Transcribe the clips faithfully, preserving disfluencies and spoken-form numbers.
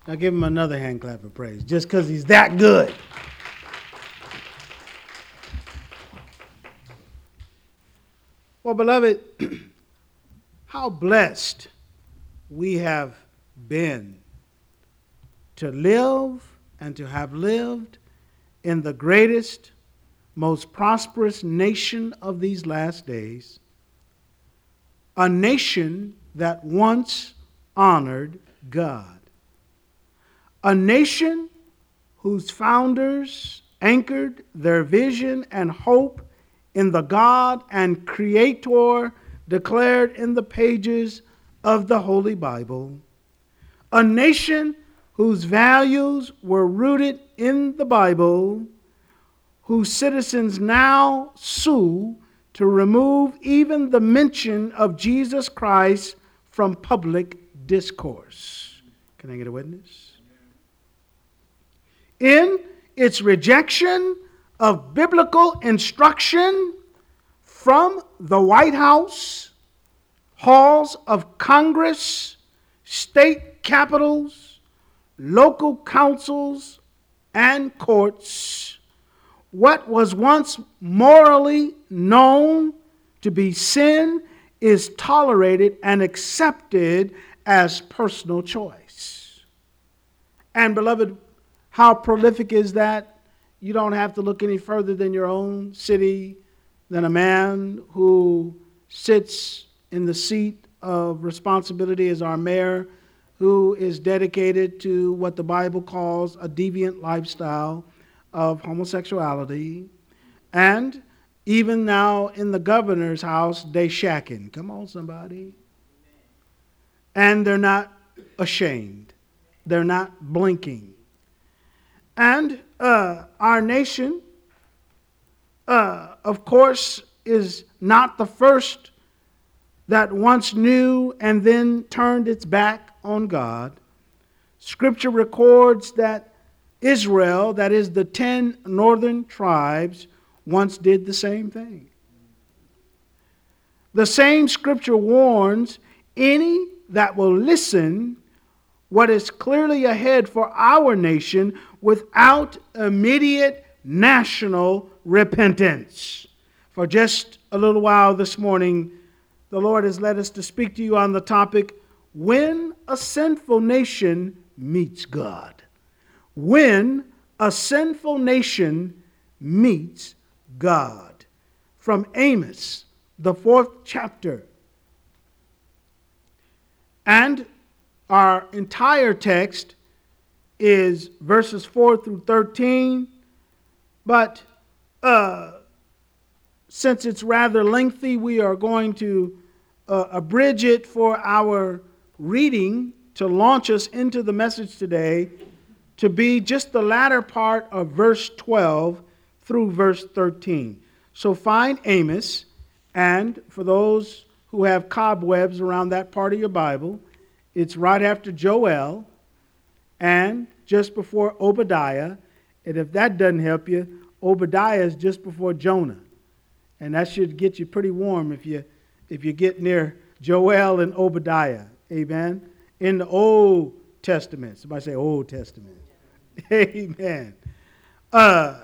Now give him another hand clap of praise, just because he's that good. Well, beloved, how blessed we have been to live and to have lived in the greatest, most prosperous nation of these last days, a nation that once honored God. A nation whose founders anchored their vision and hope in the God and Creator declared in the pages of the Holy Bible. A nation whose values were rooted in the Bible, whose citizens now sue to remove even the mention of Jesus Christ from public discourse. Can I get a witness? In its rejection of biblical instruction from the White House, halls of Congress, state capitals, local councils, and courts, what was once morally known to be sin is tolerated and accepted as personal choice. And beloved, how prolific is that? You don't have to look any further than your own city, than a man who sits in the seat of responsibility as our mayor, who is dedicated to what the Bible calls a deviant lifestyle of homosexuality. And even now in the governor's house, they shacking. Come on, somebody. And they're not ashamed. They're not blinking. And uh, our nation, uh, of course, is not the first that once knew and then turned its back on God. Scripture records that Israel, that is the ten northern tribes, once did the same thing. The same scripture warns any that will listen what is clearly ahead for our nation without immediate national repentance. For just a little while this morning, the Lord has led us to speak to you on the topic, when a sinful nation meets God. When a sinful nation meets God. From Amos, the fourth chapter. And our entire text is verses four through thirteen, but uh, since it's rather lengthy, we are going to uh, abridge it for our reading to launch us into the message today, to be just the latter part of verse twelve through verse thirteen. So find Amos, and for those who have cobwebs around that part of your Bible, it's right after Joel and just before Obadiah. And if that doesn't help you, Obadiah is just before Jonah. And that should get you pretty warm if you if you get near Joel and Obadiah. Amen. In the Old Testament. Somebody say Old Testament. Amen. Uh,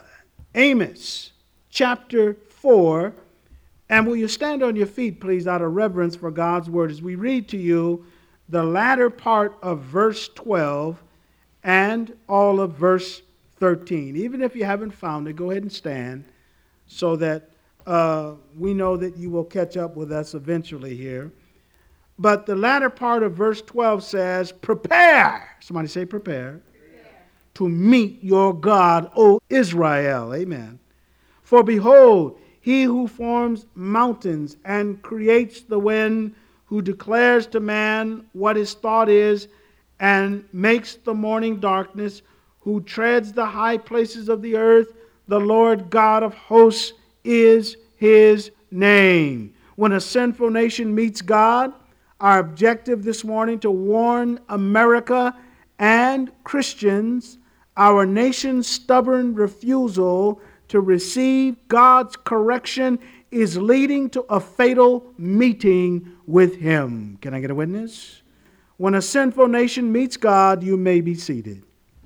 Amos chapter four. And will you stand on your feet, please, out of reverence for God's word as we read to you the latter part of verse twelve and all of verse thirteen. Even if you haven't found it, go ahead and stand so that uh, we know that you will catch up with us eventually here. But the latter part of verse twelve says, prepare. Somebody say prepare. Prepare. To meet your God, O Israel. Amen. For behold, he who forms mountains and creates the wind, who declares to man what his thought is and makes the morning darkness, who treads the high places of the earth, the Lord God of hosts is his name. When a sinful nation meets God, our objective this morning to warn America and Christians, our nation's stubborn refusal to receive God's correction is leading to a fatal meeting with him. Can I get a witness? When a sinful nation meets God, you may be seated.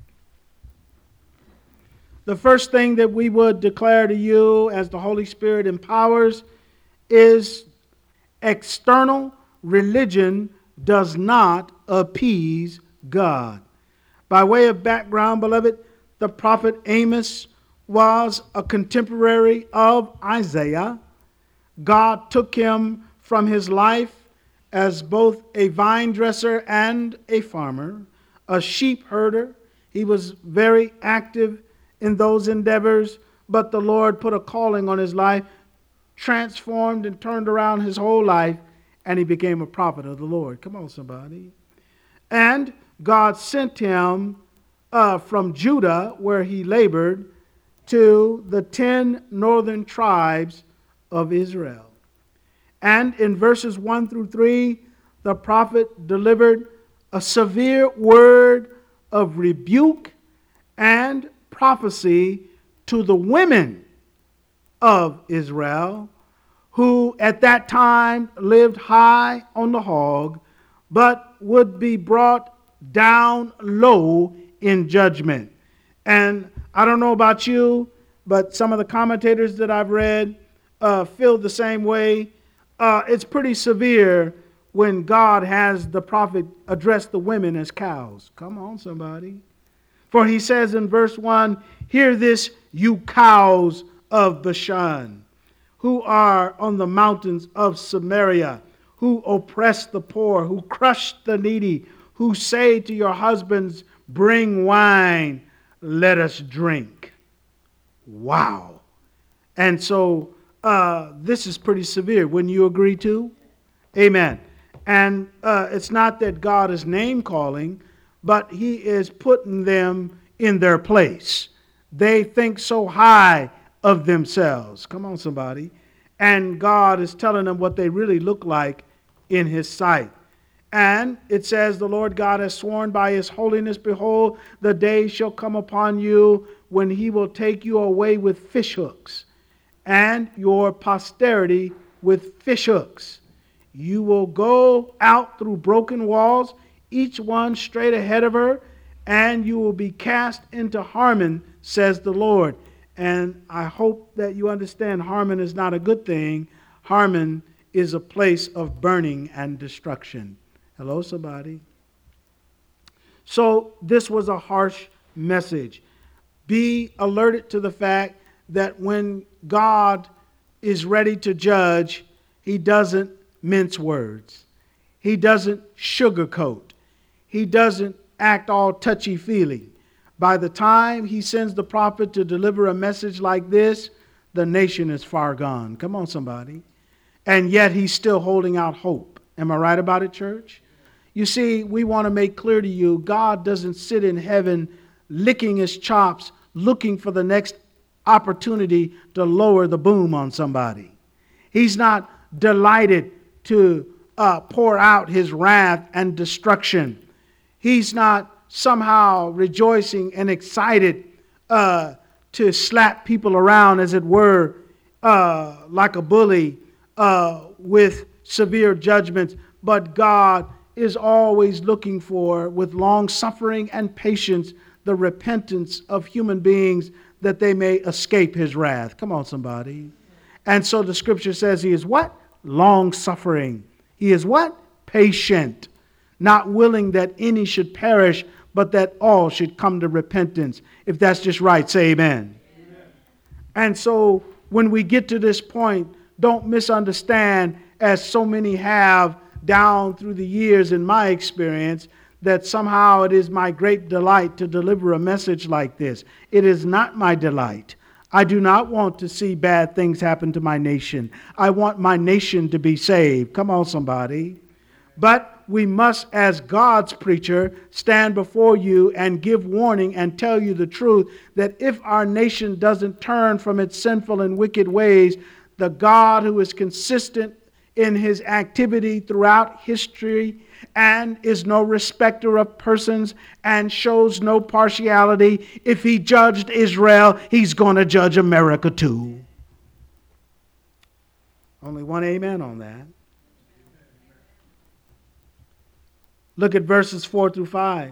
The first thing that we would declare to you as the Holy Spirit empowers is external religion does not appease God. By way of background, beloved, the prophet Amos was a contemporary of Isaiah. God took him from his life as both a vine dresser and a farmer, a sheep herder. He was very active in those endeavors, but the Lord put a calling on his life, transformed and turned around his whole life, and he became a prophet of the Lord. Come on, somebody. And God sent him uh, from Judah, where he labored, to the ten northern tribes of Israel. And in verses one through three, the prophet delivered a severe word of rebuke and prophecy to the women of Israel, who at that time lived high on the hog, but would be brought down low in judgment. And I don't know about you, but some of the commentators that I've read uh, feel the same way. Uh, it's pretty severe when God has the prophet address the women as cows. Come on, somebody. For he says in verse one, "Hear this, you cows of Bashan, who are on the mountains of Samaria, who oppress the poor, who crush the needy, who say to your husbands, bring wine, let us drink." Wow. And so uh, this is pretty severe. Wouldn't you agree too? Amen. And uh, it's not that God is name calling, but he is putting them in their place. They think so high of themselves. Come on, somebody. And God is telling them what they really look like in his sight. And it says, the Lord God has sworn by his holiness, behold, the day shall come upon you when he will take you away with fish hooks, and your posterity with fish hooks. You will go out through broken walls, each one straight ahead of her, and you will be cast into Harmon, says the Lord. And I hope that you understand Harmon is not a good thing. Harmon is a place of burning and destruction. Hello, somebody. So this was a harsh message. Be alerted to the fact that when God is ready to judge, he doesn't mince words. He doesn't sugarcoat. He doesn't act all touchy-feely. By the time he sends the prophet to deliver a message like this, the nation is far gone. Come on, somebody. And yet he's still holding out hope. Am I right about it, church? You see, we want to make clear to you, God doesn't sit in heaven licking his chops, looking for the next opportunity to lower the boom on somebody. He's not delighted to uh, pour out his wrath and destruction. He's not somehow rejoicing and excited uh, to slap people around, as it were, uh, like a bully uh, with severe judgments. But God is always looking for, with long suffering and patience, the repentance of human beings that they may escape his wrath. Come on, somebody. And so the scripture says he is what? Long suffering. He is what? Patient. Not willing that any should perish, but that all should come to repentance. If that's just right, say amen. Amen. And so when we get to this point, don't misunderstand, as so many have down through the years in my experience, that somehow it is my great delight to deliver a message like this. It is not my delight. I do not want to see bad things happen to my nation. I want my nation to be saved. Come on, somebody. But we must, as God's preacher, stand before you and give warning and tell you the truth that if our nation doesn't turn from its sinful and wicked ways, the God who is consistent in his activity throughout history and is no respecter of persons and shows no partiality, if he judged Israel, he's going to judge America too. Only one amen on that. Look at verses four through five.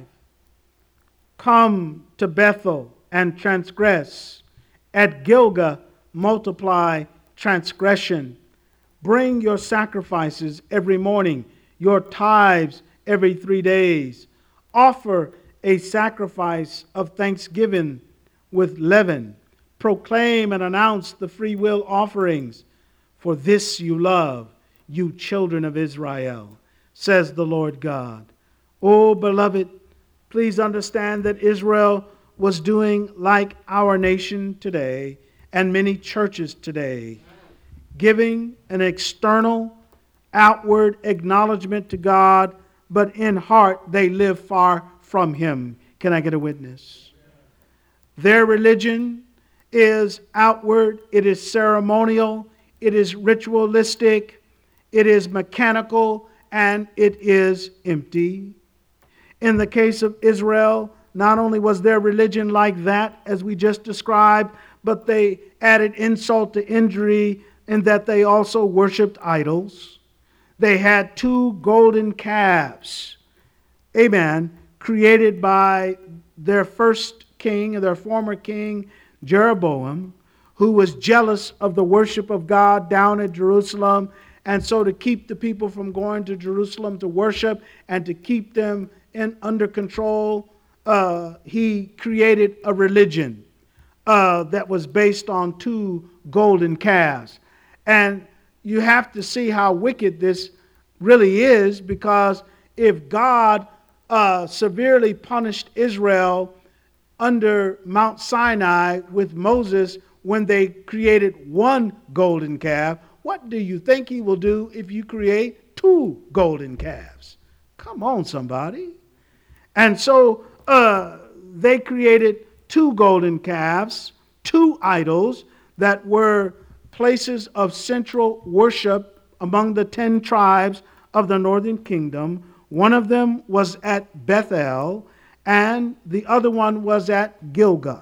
Come to Bethel and transgress. At Gilgal multiply transgression. Bring your sacrifices every morning, your tithes every three days. Offer a sacrifice of thanksgiving with leaven. Proclaim and announce the free will offerings. For this you love, you children of Israel, says the Lord God. Oh, beloved, please understand that Israel was doing like our nation today and many churches today, giving an external, outward acknowledgement to God, but in heart they live far from Him. Can I get a witness? Their religion is outward, it is ceremonial, it is ritualistic, it is mechanical, and it is empty. In the case of Israel, not only was their religion like that, as we just described, but they added insult to injury in that they also worshiped idols. They had two golden calves, amen, created by their first king, their former king, Jeroboam, who was jealous of the worship of God down at Jerusalem. And so to keep the people from going to Jerusalem to worship and to keep them in under control, uh, he created a religion uh, that was based on two golden calves. And you have to see how wicked this really is, because if God uh, severely punished Israel under Mount Sinai with Moses when they created one golden calf, what do you think He will do if you create two golden calves? Come on, somebody. And so uh, they created two golden calves, two idols that were places of central worship among the ten tribes of the northern kingdom. One of them was at Bethel, and the other one was at Gilgal.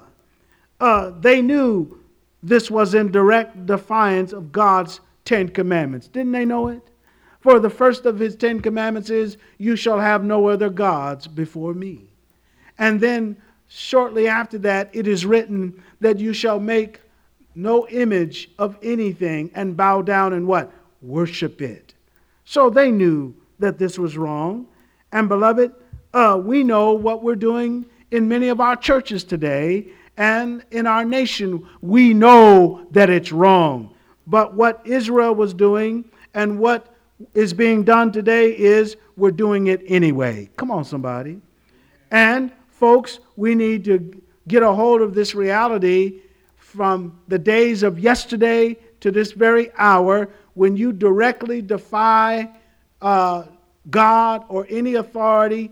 Uh, they knew this was in direct defiance of God's Ten Commandments. Didn't they know it? For the first of His Ten Commandments is, you shall have no other gods before me. And then shortly after that, it is written that you shall make no image of anything and bow down and what? Worship it. So they knew that this was wrong. And beloved, uh, we know what we're doing in many of our churches today and in our nation. We know that it's wrong. But what Israel was doing and what is being done today is we're doing it anyway. Come on, somebody. And folks, we need to get a hold of this reality from the days of yesterday to this very hour, when you directly defy uh, God or any authority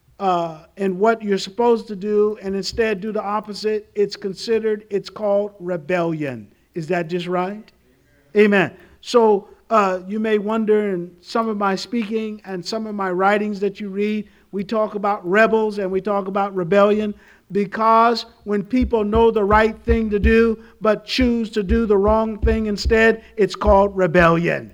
uh, in what you're supposed to do, and instead do the opposite. It's considered, it's called rebellion. Is that just right? Amen. So uh, you may wonder, in some of my speaking and some of my writings that you read, we talk about rebels and we talk about rebellion, because when people know the right thing to do but choose to do the wrong thing instead, it's called rebellion.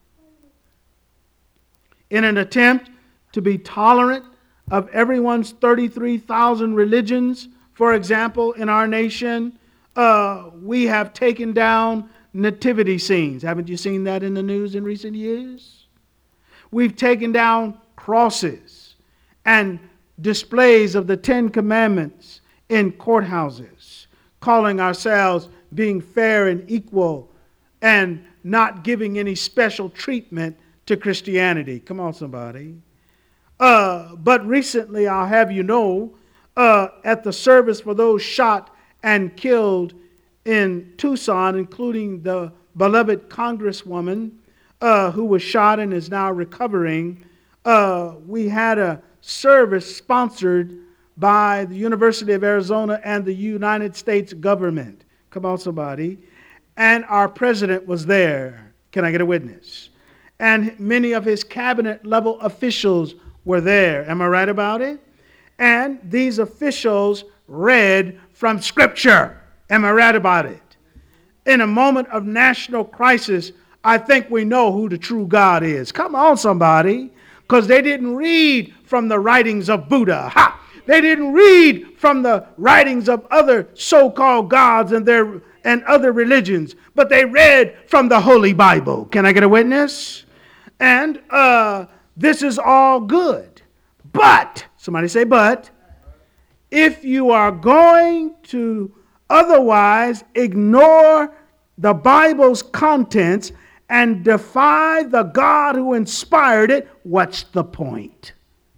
In an attempt to be tolerant of everyone's thirty-three thousand religions, for example, in our nation, uh, we have taken down nativity scenes. Haven't you seen that in the news in recent years? We've taken down crosses and displays of the Ten Commandments in courthouses, calling ourselves being fair and equal and not giving any special treatment to Christianity. Come on, somebody. Uh, but recently, I'll have you know, uh, at the service for those shot and killed in Tucson, including the beloved Congresswoman uh, who was shot and is now recovering, uh, we had a service sponsored by the University of Arizona and the United States government. Come on, somebody. And our president was there. Can I get a witness? And many of his cabinet level officials were there. Am I right about it? And these officials read from Scripture. Am I right about it? In a moment of national crisis, I think we know who the true God is. Come on, somebody. because they didn't read from the writings of Buddha. Ha! They didn't read from the writings of other so-called gods and their and other religions, but they read from the Holy Bible. Can I get a witness? And uh, this is all good. But, somebody say but, if you are going to otherwise ignore the Bible's contents and defy the God who inspired it, what's the point?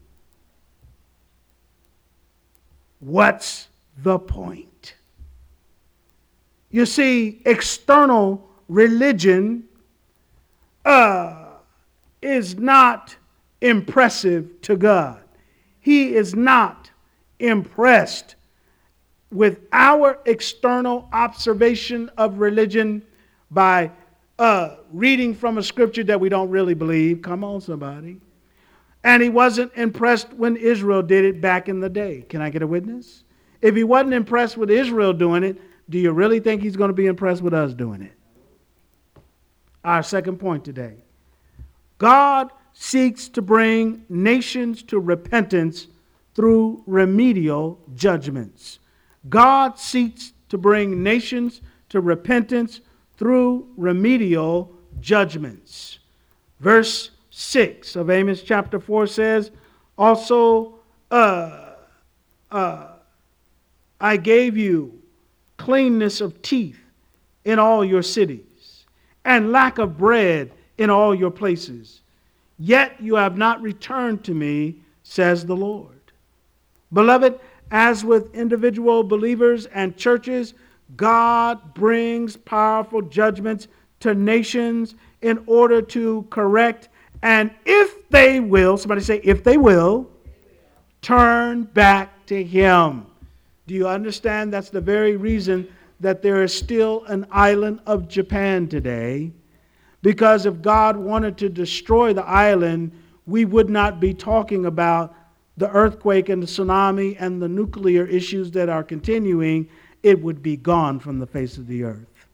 What's the point? You see, external religion uh, is not impressive to God. He is not impressed with our external observation of religion by uh, reading from a scripture that we don't really believe. Come on, somebody. And he wasn't impressed when Israel did it back in the day. Can I get a witness? If he wasn't impressed with Israel doing it, do you really think he's going to be impressed with us doing it? Our second point today. God seeks to bring nations to repentance through remedial judgments. God seeks to bring nations to repentance through remedial judgments. Verse six of Amos chapter four says, also, uh, uh, I gave you cleanness of teeth in all your cities, and lack of bread in all your places. Yet you have not returned to me, says the Lord. Beloved, as with individual believers and churches, God brings powerful judgments to nations in order to correct, and if they will, somebody say, if they will, turn back to him. Do you understand? That's the very reason that there is still an island of Japan today. Because if God wanted to destroy the island, we would not be talking about the earthquake and the tsunami and the nuclear issues that are continuing. It would be gone from the face of the earth.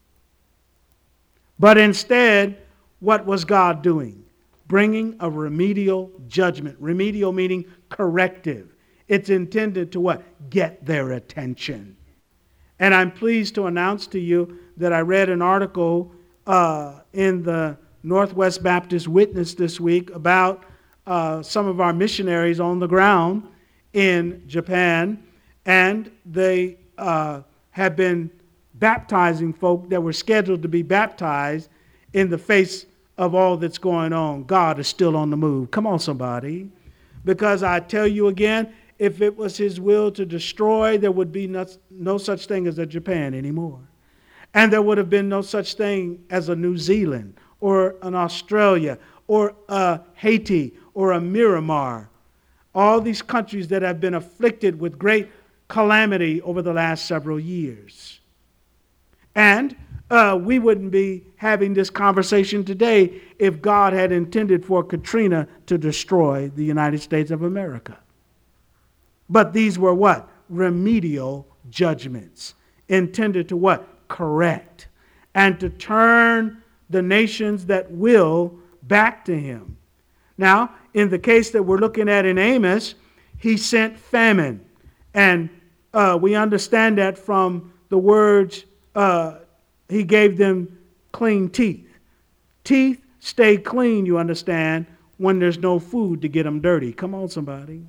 But instead, what was God doing? Bringing a remedial judgment. Remedial meaning corrective. It's intended to what? Get their attention. And I'm pleased to announce to you that I read an article uh, in the Northwest Baptist Witness this week about uh, some of our missionaries on the ground in Japan, and they uh, have been baptizing folk that were scheduled to be baptized in the face of all that's going on. God is still on the move. Come on, somebody. Because I tell you again, if it was his will to destroy, there would be no, no such thing as a Japan anymore. And there would have been no such thing as a New Zealand or an Australia or a Haiti or a Myanmar. All these countries that have been afflicted with great calamity over the last several years. And uh, we wouldn't be having this conversation today if God had intended for Katrina to destroy the United States of America. But these were what? Remedial judgments intended to what? Correct. And to turn the nations that will back to him. Now, in the case that we're looking at in Amos, he sent famine. And uh, we understand that from the words, uh, he gave them clean teeth. Teeth stay clean, you understand, when there's no food to get them dirty. Come on, somebody.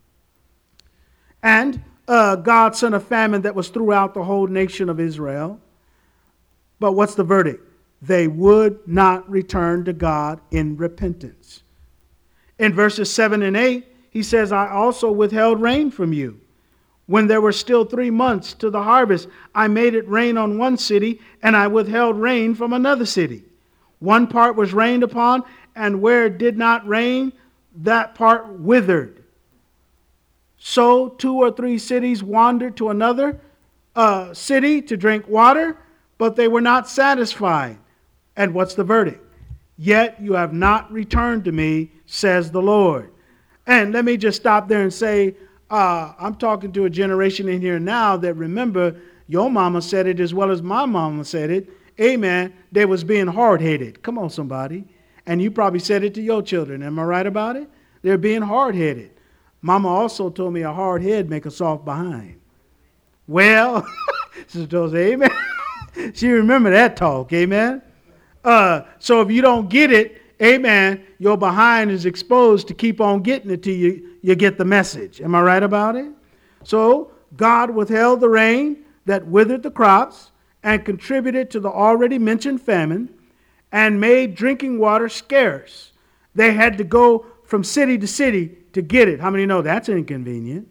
And uh, God sent a famine that was throughout the whole nation of Israel. But what's the verdict? They would not return to God in repentance. In verses seven and eight, he says, I also withheld rain from you. When there were still three months to the harvest, I made it rain on one city, and I withheld rain from another city. One part was rained upon, and where it did not rain, that part withered. So two or three cities wandered to another uh, city to drink water, but they were not satisfied. And what's the verdict? Yet you have not returned to me, says the Lord. And let me just stop there and say, uh, I'm talking to a generation in here now that remember, your mama said it as well as my mama said it. Amen. They was being hard-headed. Come on, somebody. And you probably said it to your children. Am I right about it? They're being hard-headed. Mama also told me a hard head make a soft behind. Well, Sister Joe said, amen. She remember that talk, amen. Uh, so if you don't get it, amen, your behind is exposed to keep on getting it till you, you get the message. Am I right about it? So God withheld the rain that withered the crops and contributed to the already mentioned famine and made drinking water scarce. They had to go from city to city to get it. How many know that's inconvenient?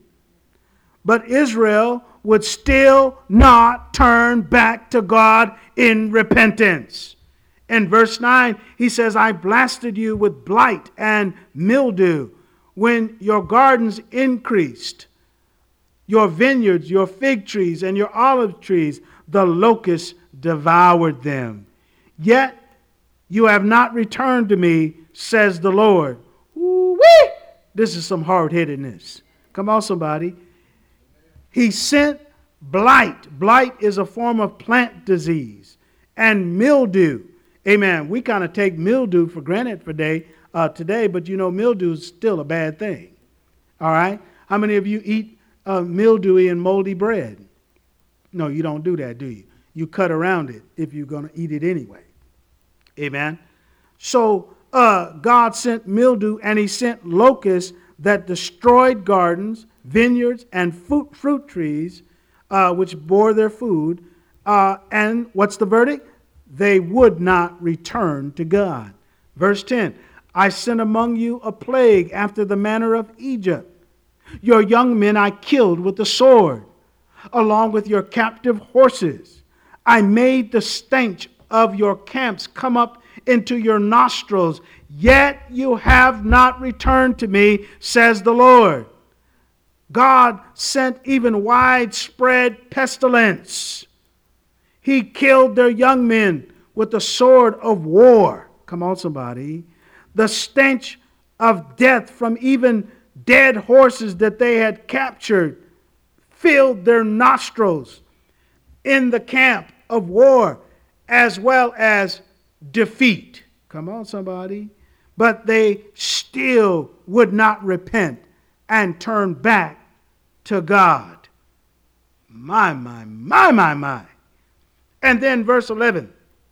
But Israel would still not turn back to God in repentance. In verse nine, he says, I blasted you with blight and mildew when your gardens increased, your vineyards, your fig trees, and your olive trees, the locusts devoured them. Yet you have not returned to me, says the Lord. Ooh-wee! This is some hard-headedness. Come on, somebody. He sent blight. Blight is a form of plant disease. And mildew. Amen. We kind of take mildew for granted for day, uh, today, but you know mildew is still a bad thing. All right? How many of you eat uh, mildewy and moldy bread? No, you don't do that, do you? You cut around it if you're going to eat it anyway. Amen. So uh, God sent mildew and he sent locusts that destroyed gardens, vineyards, and fruit, fruit trees, uh, which bore their food. Uh, and what's the verdict? They would not return to God. Verse ten, I sent among you a plague after the manner of Egypt. Your young men I killed with the sword, along with your captive horses. I made the stench of your camps come up into your nostrils, yet you have not returned to me, says the Lord. God sent even widespread pestilence. He killed their young men with the sword of war. Come on, somebody. The stench of death from even dead horses that they had captured filled their nostrils in the camp of war, as well as defeat. Come on, somebody. But they still would not repent and turn back to God. My, my, my, my, my. And then verse eleven.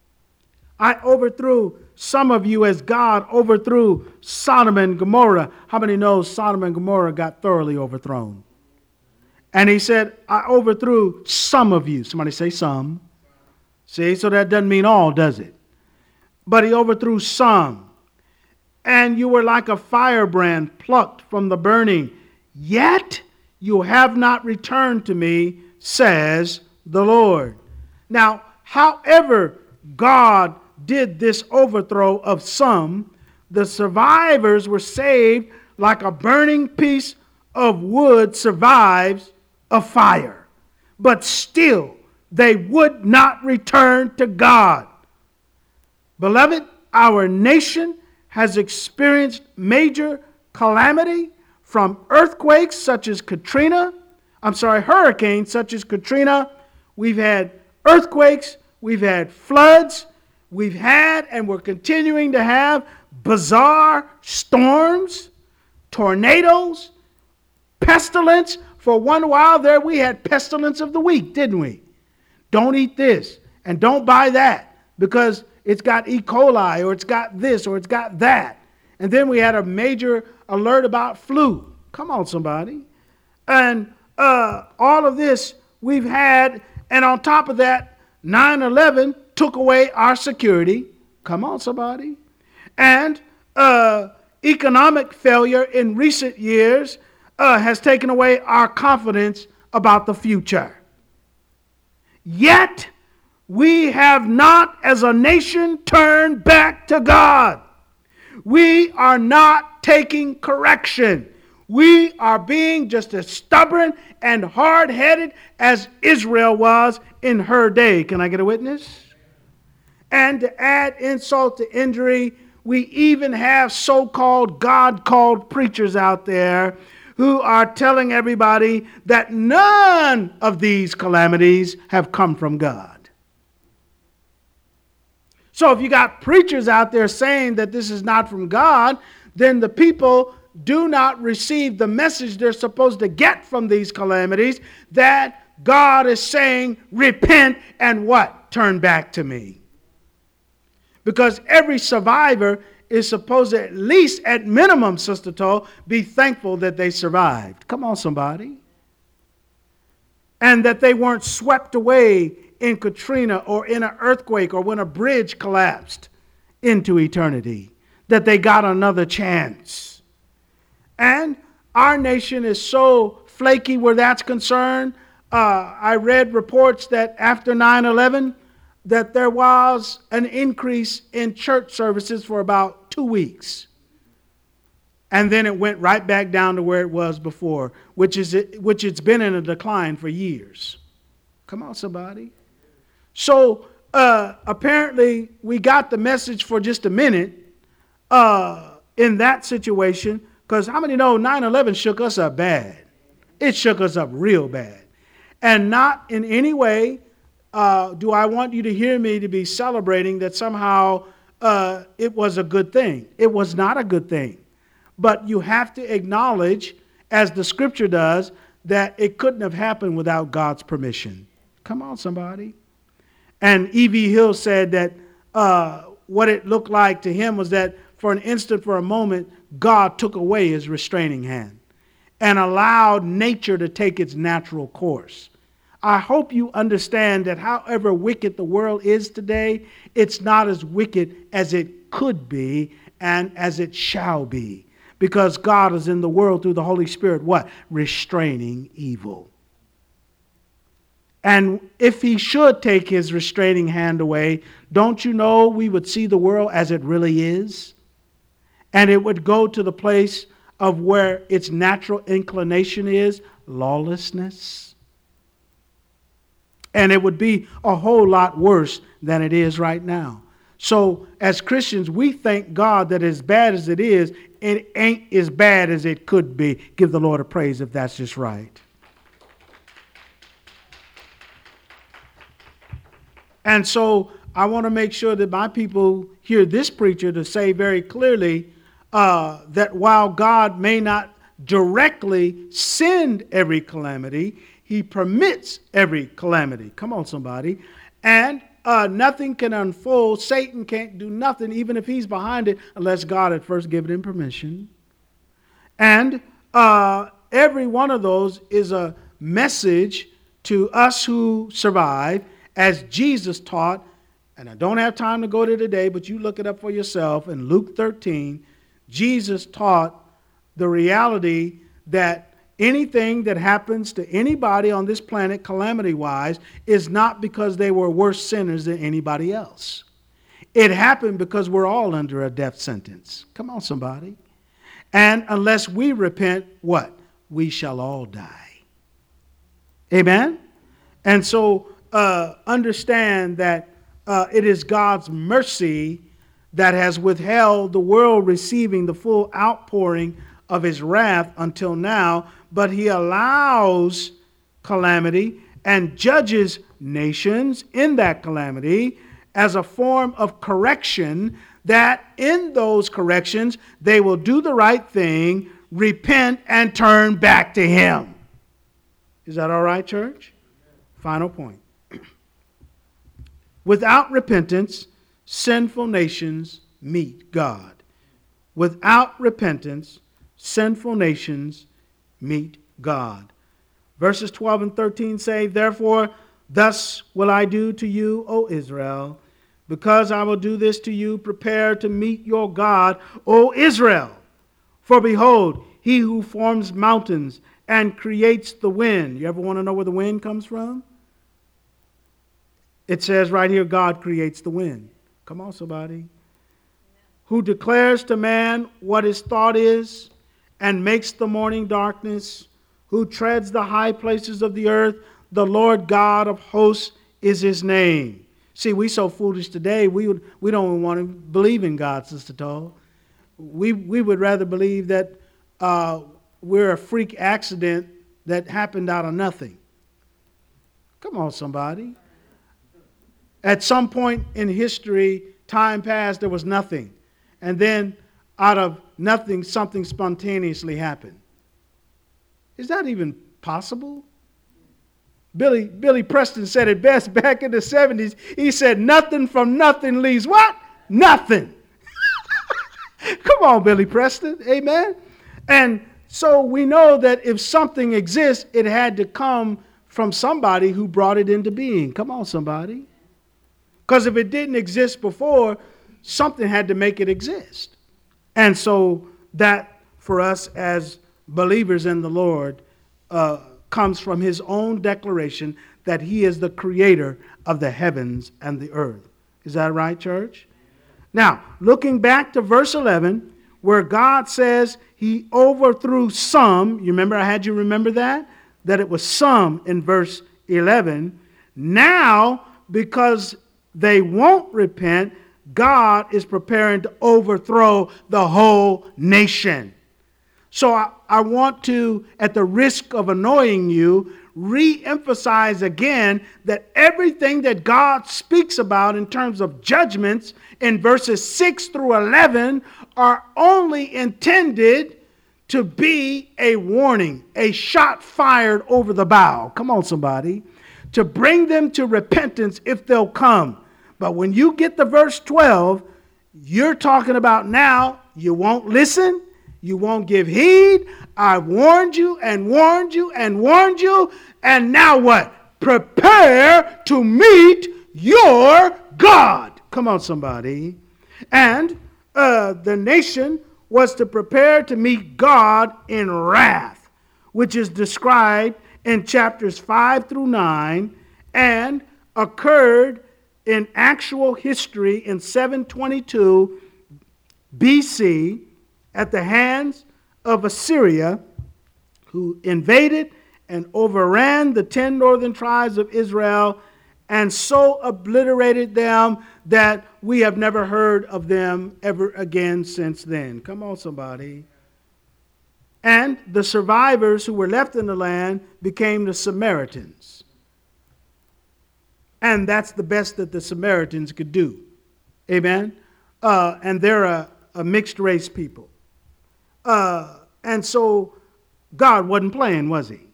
I overthrew some of you as God overthrew Sodom and Gomorrah. How many know Sodom and Gomorrah got thoroughly overthrown? And he said, I overthrew some of you. Somebody say some. See, so that doesn't mean all, does it? But he overthrew some. And you were like a firebrand plucked from the burning. Yet you have not returned to me, says the Lord. Now, however God did this overthrow of some, the survivors were saved like a burning piece of wood survives a fire. But still, they would not return to God. Beloved, our nation has experienced major calamity from earthquakes such as Katrina. I'm sorry, hurricanes such as Katrina. We've had earthquakes. We've had floods. We've had and we're continuing to have bizarre storms, tornadoes, pestilence. For one while there, we had pestilence of the week, didn't we? Don't eat this and don't buy that because it's got E. coli or it's got this or it's got that. And then we had a major alert about flu. Come on, somebody. And uh, all of this we've had. And on top of that, nine eleven took away our security. Come on, somebody. And uh, economic failure in recent years uh, has taken away our confidence about the future. Yet, we have not as a nation turned back to God. We are not taking correction. We are being just as stubborn and hard-headed as Israel was in her day. Can I get a witness? And to add insult to injury, we even have so-called God-called preachers out there who are telling everybody that none of these calamities have come from God. So if you got preachers out there saying that this is not from God, then the people do not receive the message they're supposed to get from these calamities, that God is saying, repent and what? Turn back to me. Because every survivor is supposed to, at least at minimum, Sister Toll, be thankful that they survived. Come on, somebody. And that they weren't swept away in Katrina or in an earthquake or when a bridge collapsed into eternity. That they got another chance. And our nation is so flaky where that's concerned. Uh, I read reports that after nine eleven, that there was an increase in church services for about two weeks. And then it went right back down to where it was before, which is it, which it's been in a decline for years. Come on, somebody. So uh, apparently we got the message for just a minute uh, in that situation, because how many know nine eleven shook us up bad? It shook us up real bad. And not in any way uh, do I want you to hear me to be celebrating that somehow uh, it was a good thing. It was not a good thing. But you have to acknowledge, as the scripture does, that it couldn't have happened without God's permission. Come on, somebody. And E V Hill said that uh, what it looked like to him was that for an instant, for a moment, God took away his restraining hand and allowed nature to take its natural course. I hope you understand that however wicked the world is today, it's not as wicked as it could be and as it shall be. Because God is in the world through the Holy Spirit, what? Restraining evil. And if he should take his restraining hand away, don't you know we would see the world as it really is? And it would go to the place of where its natural inclination is, lawlessness. And it would be a whole lot worse than it is right now. So as Christians, we thank God that as bad as it is, it ain't as bad as it could be. Give the Lord a praise if that's just right. And so I want to make sure that my people hear this preacher to say very clearly uh, that while God may not directly send every calamity, he permits every calamity. Come on, somebody. And Uh, nothing can unfold. Satan can't do nothing, even if he's behind it, unless God had first given him permission. And uh, every one of those is a message to us who survive, as Jesus taught. And I don't have time to go there today, but you look it up for yourself. In Luke thirteen, Jesus taught the reality that anything that happens to anybody on this planet calamity-wise is not because they were worse sinners than anybody else. It happened because we're all under a death sentence. Come on, somebody. And unless we repent, what? We shall all die. Amen? And so uh, understand that uh, it is God's mercy that has withheld the world receiving the full outpouring of his wrath until now, but he allows calamity and judges nations in that calamity as a form of correction, that in those corrections they will do the right thing, repent, and turn back to him. Is that all right, church? Final point. Without repentance, sinful nations meet God. Without repentance, sinful nations meet God. Verses twelve and thirteen say, therefore, thus will I do to you, O Israel, because I will do this to you, prepare to meet your God, O Israel. For behold, he who forms mountains and creates the wind. You ever want to know where the wind comes from? It says right here, God creates the wind. Come on, somebody. Who declares to man what his thought is, and makes the morning darkness, who treads the high places of the earth. The Lord God of hosts is his name. See, we so foolish today, we would, we don't want to believe in God, Sister Toll. We, we would rather believe that uh, we're a freak accident that happened out of nothing. Come on, somebody. At some point in history, time passed, there was nothing. And then out of nothing, something spontaneously happened. Is that even possible? Billy, Billy Preston said it best back in the seventies. He said, nothing from nothing leaves what? Nothing. Come on, Billy Preston. Amen. And so we know that if something exists, it had to come from somebody who brought it into being. Come on, somebody. Because if it didn't exist before, something had to make it exist. And so that for us as believers in the Lord uh, comes from his own declaration that he is the creator of the heavens and the earth. Is that right, church? Now, looking back to verse eleven, where God says he overthrew some. You remember, I had you remember that? That it was some in verse eleven. Now, because they won't repent, God is preparing to overthrow the whole nation. So I, I want to, at the risk of annoying you, re-emphasize again that everything that God speaks about in terms of judgments in verses six through eleven are only intended to be a warning, a shot fired over the bow. Come on, somebody. To bring them to repentance if they'll come. But when you get to verse twelve, you're talking about now you won't listen, you won't give heed. I warned you and warned you and warned you. And now what? Prepare to meet your God. Come on, somebody. And uh, the nation was to prepare to meet God in wrath, which is described in chapters five through nine and occurred in actual history in seven twenty-two B C at the hands of Assyria, who invaded and overran the ten northern tribes of Israel and so obliterated them that we have never heard of them ever again since then. Come on, somebody. And the survivors who were left in the land became the Samaritans. And that's the best that the Samaritans could do. Amen? Uh, and they're a, a mixed race people. Uh, and so God wasn't playing, was he?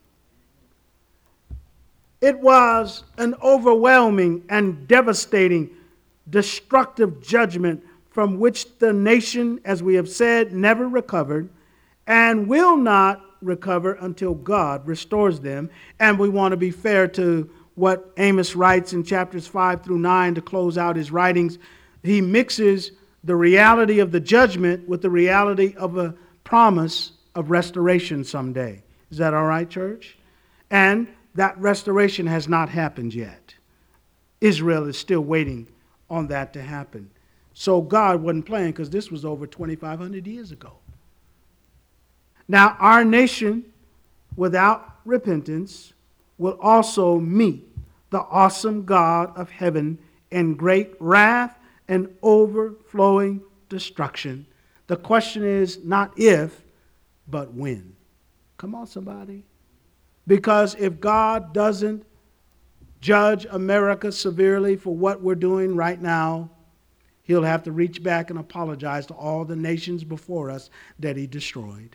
It was an overwhelming and devastating, destructive judgment from which the nation, as we have said, never recovered and will not recover until God restores them. And we want to be fair to what Amos writes in chapters five through nine to close out his writings. He mixes the reality of the judgment with the reality of a promise of restoration someday. Is that all right, church? And that restoration has not happened yet. Israel is still waiting on that to happen. So God wasn't playing because this was over twenty-five hundred years ago. Now, our nation, without repentance, will also meet the awesome God of heaven in great wrath and overflowing destruction. The question is not if, but when. Come on, somebody. Because if God doesn't judge America severely for what we're doing right now, he'll have to reach back and apologize to all the nations before us that he destroyed.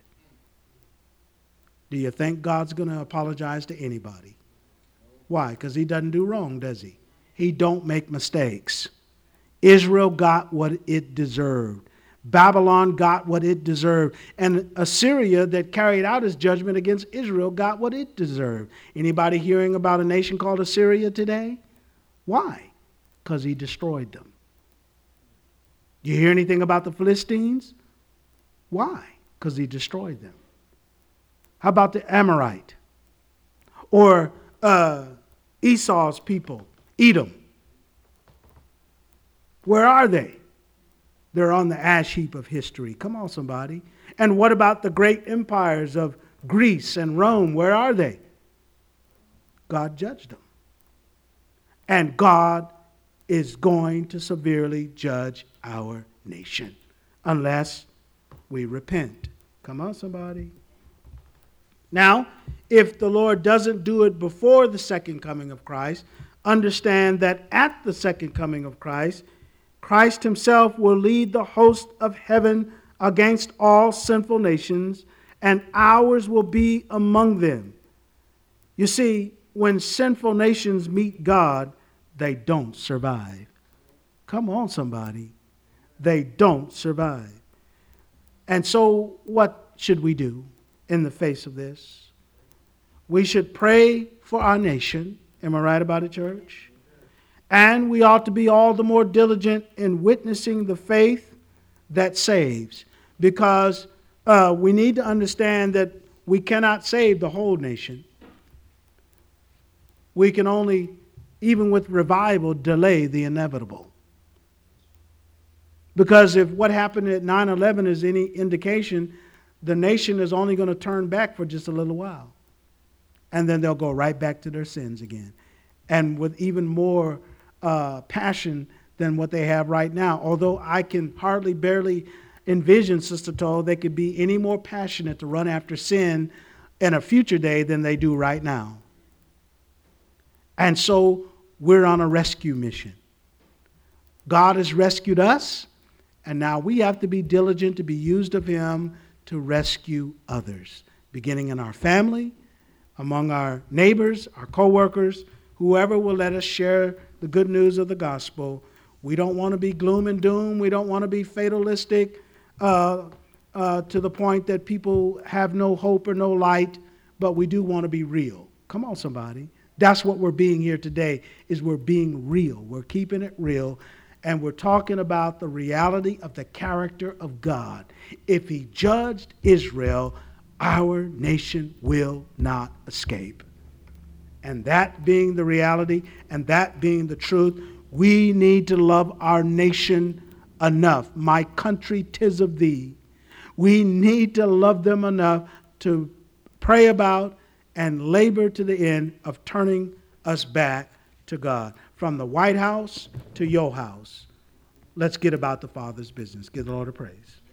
Do you think God's going to apologize to anybody? Why? Because he doesn't do wrong, does he? He don't make mistakes. Israel got what it deserved. Babylon got what it deserved. And Assyria, that carried out his judgment against Israel, got what it deserved. Anybody hearing about a nation called Assyria today? Why? Because he destroyed them. You hear anything about the Philistines? Why? Because he destroyed them. How about the Amorite? Or uh, Esau's people, Edom? Where are they? They're on the ash heap of history. Come on, somebody. And what about the great empires of Greece and Rome? Where are they? God judged them. And God is going to severely judge our nation unless we repent. Come on, somebody. Now, if the Lord doesn't do it before the second coming of Christ, understand that at the second coming of Christ, Christ himself will lead the host of heaven against all sinful nations, and ours will be among them. You see, when sinful nations meet God, they don't survive. Come on, somebody. They don't survive. And so what should we do in the face of this? We should pray for our nation. Am I right about it, church? And we ought to be all the more diligent in witnessing the faith that saves, because uh, we need to understand that we cannot save the whole nation. We can only, even with revival, delay the inevitable. Because if what happened at nine eleven is any indication, the nation is only going to turn back for just a little while. And then they'll go right back to their sins again. And with even more uh, passion than what they have right now. Although I can hardly, barely envision, Sister Toll, they could be any more passionate to run after sin in a future day than they do right now. And so we're on a rescue mission. God has rescued us, and now we have to be diligent to be used of him to rescue others, beginning in our family, among our neighbors, our co-workers, whoever will let us share the good news of the gospel. We don't want to be gloom and doom. We don't want to be fatalistic uh, uh, to the point that people have no hope or no light, but we do want to be real. Come on, somebody. That's what we're being here today, is we're being real. We're keeping it real, and we're talking about the reality of the character of God. If he judged Israel, our nation will not escape. And that being the reality, and that being the truth, we need to love our nation enough. My country, 'tis of thee. We need to love them enough to pray about and labor to the end of turning us back to God. From the White House to your house, let's get about the Father's business. Give the Lord a praise.